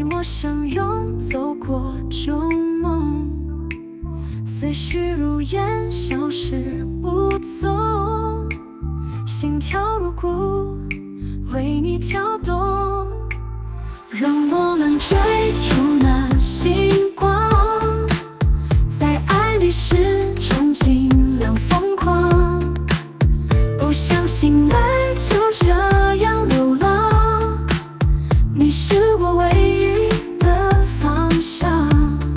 我相拥，走过旧梦，思绪如烟，消失无踪，心跳如鼓，为你跳动。让我们追逐那星光，在爱里始终尽量疯狂，不相信爱就这样流浪。你是我唯一的方向。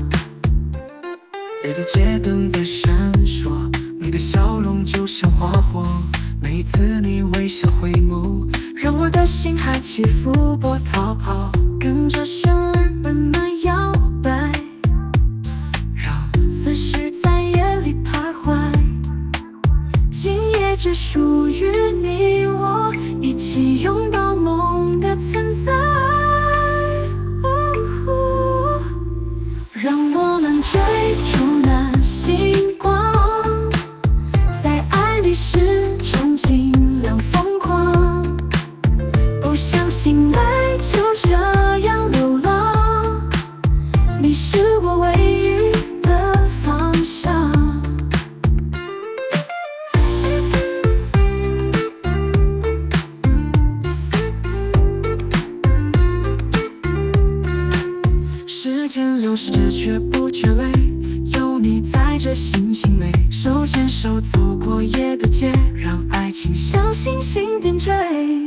夜的街灯在闪烁，你的笑容就像花火，每一次你微笑回眸， 让我的心还起伏波涛，跟着旋律慢慢摇摆，让思绪在夜里徘徊。今夜只属于你我，一起拥抱梦的存在。让我们追逐那星光，在爱里始终尽量疯狂，不相信爱就这样流浪。你是我唯一的方向。 时间流逝却不觉累，有你在这心情美，手牵手走过夜的街，让爱情像星星点缀。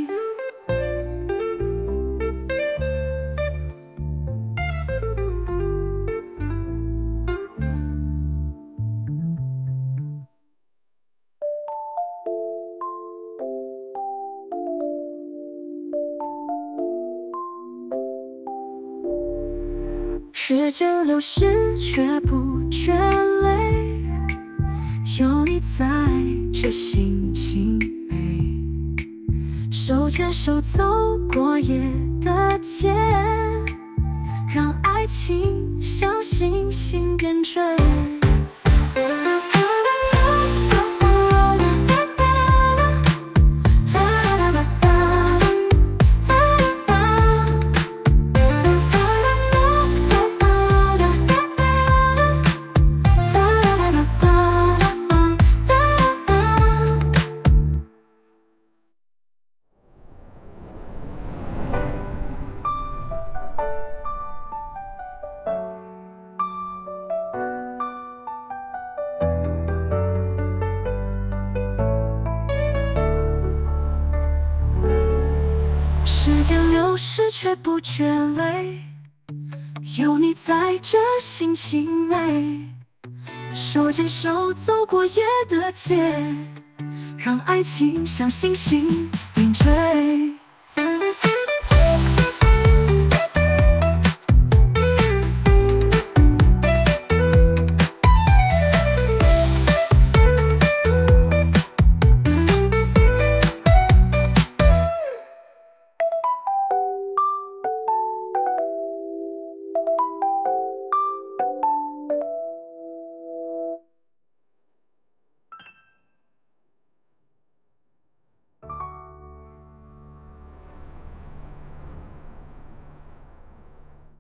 时间流逝却不觉累，有你在这心情美，手牵手走过夜的街，让爱情像星星点缀。时间流逝却不觉累，有你在这心情美，手牵手走过夜的街，让爱情像星星点缀。